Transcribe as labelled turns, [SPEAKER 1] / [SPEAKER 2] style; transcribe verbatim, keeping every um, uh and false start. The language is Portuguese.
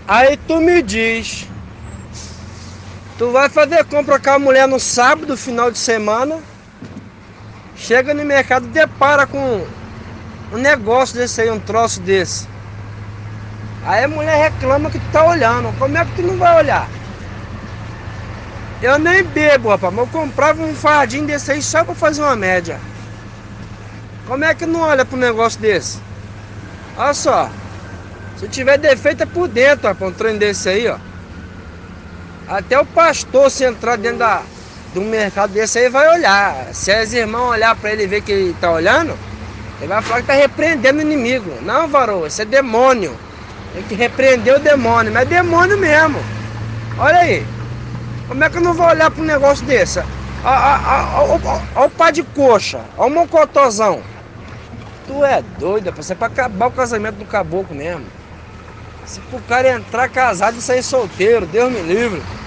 [SPEAKER 1] Aí tu me diz, tu vai fazer compra com a mulher no sábado, final de semana, chega no mercado e depara com um negócio desse aí, um troço desse. Aí a mulher reclama que tu tá olhando. Como é que tu não vai olhar? Eu nem bebo, rapaz, mas eu comprava um fardinho desse aí só pra fazer uma média. Como é que não olha pro negócio desse? Olha só, se tiver defeito é por dentro, rapaz, um trem desse aí, ó. Até o pastor, se entrar dentro da, de um mercado desse aí, vai olhar. Se as irmãs olhar pra ele e ver que ele tá olhando, ele vai falar que tá repreendendo o inimigo. Não, varô, isso é demônio. Tem que repreender o demônio, mas é demônio mesmo. Olha aí. Como é que eu não vou olhar para um negócio desse? Olha o pá de coxa, olha o mocotozão. Tu é doido, rapaz. Isso é pra acabar o casamento do caboclo mesmo. Se pro cara entrar casado e sair solteiro, Deus me livre.